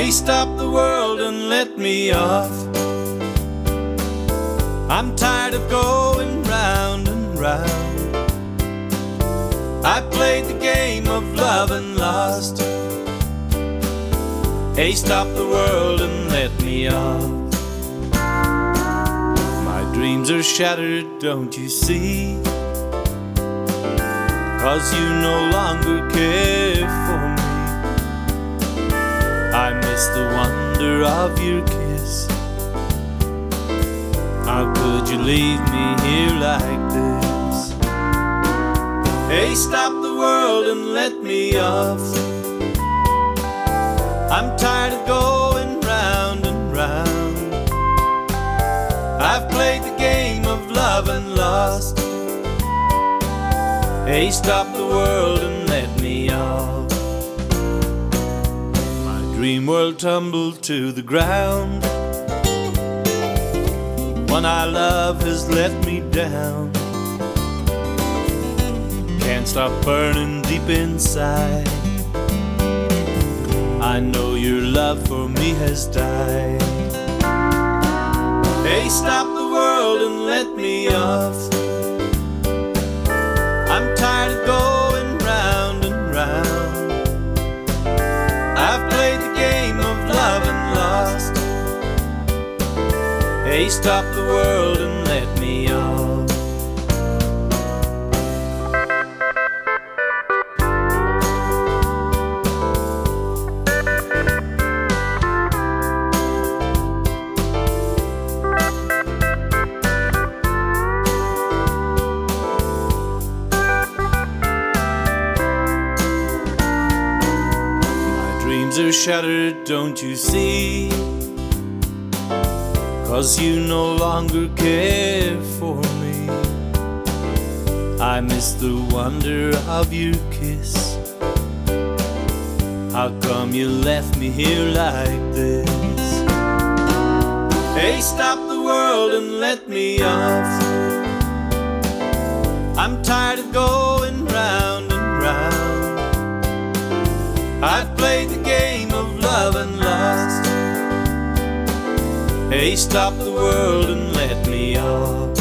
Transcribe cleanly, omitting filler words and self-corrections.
Hey, stop the world and let me off. I'm tired of going round and round. I played the game of love and lost. Hey, stop the world and let me off. My dreams are shattered, don't you see? 'Cause you no longer care for me. I miss the wonder of your kiss. How could you leave me here like this? Hey, stop the world and let me off. I'm tired of going round and round. I've played the game of love and lost. Hey, stop the world and let me off. My dream world tumbled to the ground. One I love has let me down. Can't stop burning deep inside. I know your love for me has died. Hey, stop the world and let me off. I'm tired of going round and round. I've played the game of love and lost. Hey, stop the world and let me off. Are shattered, don't you see? 'Cause you no longer care for me. I miss the wonder of your kiss. How come you left me here like this? Hey, stop the world and let me off. I'm tired of going round and round. I've played the game of love and lost. Hey, stop the world and let me off.